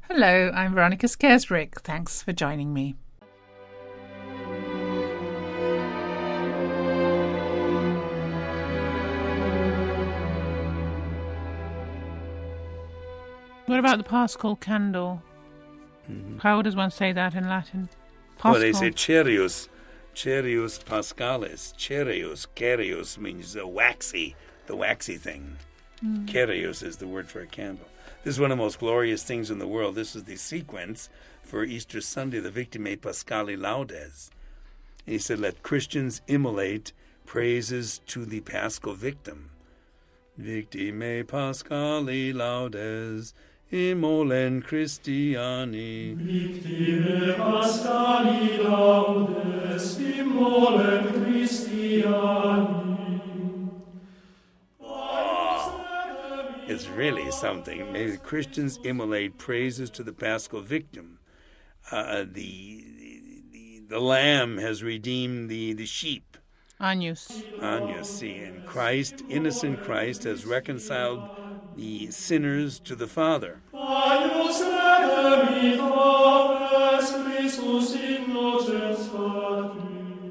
Hello, I'm Veronica Scaresbrick. Thanks for joining me. What about the Paschal candle? How does one say that in Latin? Paschal. Well, they say Cereus Paschalis. Cereus means the waxy thing. Cereus is the word for a candle. This is one of the most glorious things in the world. This is the sequence for Easter Sunday, the Victimae Paschali Laudes. And he said, let Christians immolate praises to the Paschal victim. Victimae Paschali Laudes, immolen Christiani. Victimae Paschali Laudes, immolen Christiani. It's really something. Maybe the Christians immolate praises to the Paschal victim. The lamb has redeemed the sheep. Agnus, see. And Christ, innocent Christ, has reconciled the sinners to the Father. Agnus redemit omnes Christus innocens Patri,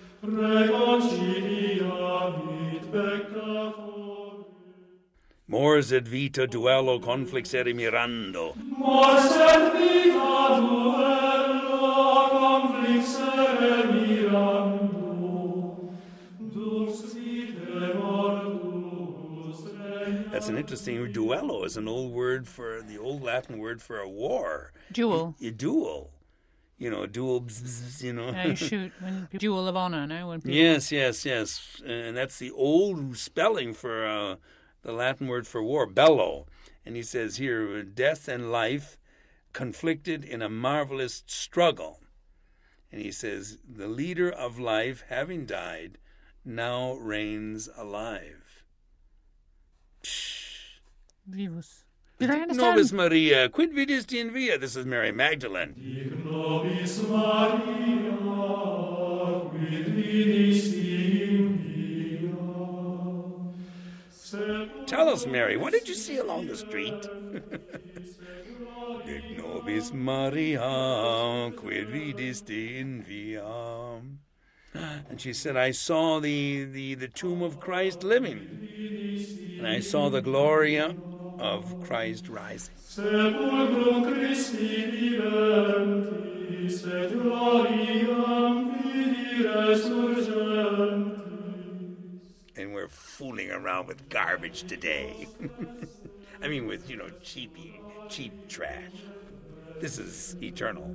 reconciliavit peccator. Mors et vita duello conflixere mirando. Mors et vita duello conflixere mirando. Dux vitae mortuus regna. That's an interesting word. Duello is an old Latin word for a war. duel. A duel. You know, a duel, you know. Yeah, you shoot. Duel of honor, no? When people... Yes. And that's the old spelling for the Latin word for war, bello. And he says here, death and life conflicted in a marvelous struggle. And he says, the leader of life, having died, now reigns alive. Vivus. Did I understand? Nobis Maria, quid vidisti in via? This is Mary Magdalene. Dic nobis Maria, quid vidisti in via. Tell us, Mary, what did you see along the street? Dic nobis Maria, quid vidisti in via. And she said, I saw the tomb of Christ living, and I saw the gloria of Christ rising. Sepulchrum Christi viventis, et gloriam vidi resurgentis. And we're fooling around with garbage today. I mean, with, cheap trash. This is eternal.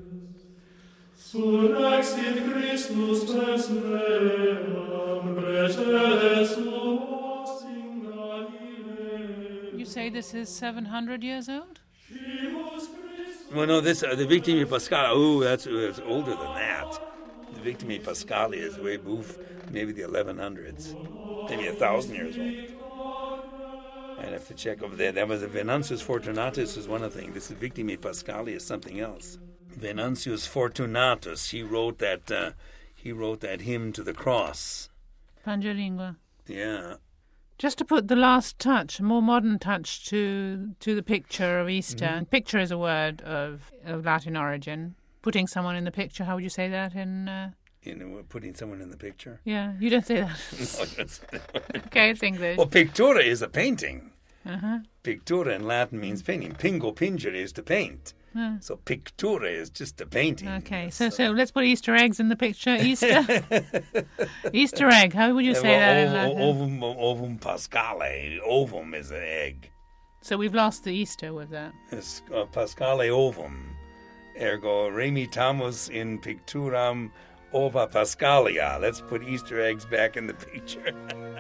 Surrexit Christus pes meam, precede suos in Galilee. You say this is 700 years old? Well, no, this the Victimae Paschali. Oh, that's older than that. The Victimae Paschali is way maybe the 1100s, maybe 1,000 years old. I'd have to check over there. That was the Venantius Fortunatus is one thing. This Victimae Paschali is something else. Venantius Fortunatus, he wrote that hymn to the cross. Pangelingua. Yeah. Just to put the last touch, a more modern touch to the picture of Easter. And picture is a word of Latin origin. Putting someone in the picture, how would you say that in... putting someone in the picture? Yeah, you don't say that. No, that's... Okay, it's English. Well, pictura is a painting. Uh-huh. Pictura in Latin means painting. Pingo pingere is to paint. So pictura is just a painting. Okay, so let's put Easter eggs in the picture. Easter Easter egg. How would you say that in Latin? Ovum pascale. Ovum is an egg. So we've lost the Easter with that. It's pascale ovum. Ergo remitamus in picturam ova pascalia. Let's put Easter eggs back in the picture.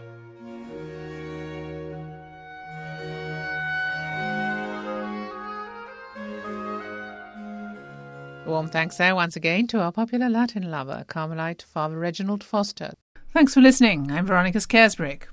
Warm thanks there once again to our popular Latin lover, Carmelite Father Reginald Foster. Thanks for listening. I'm Veronica Scaresbrick.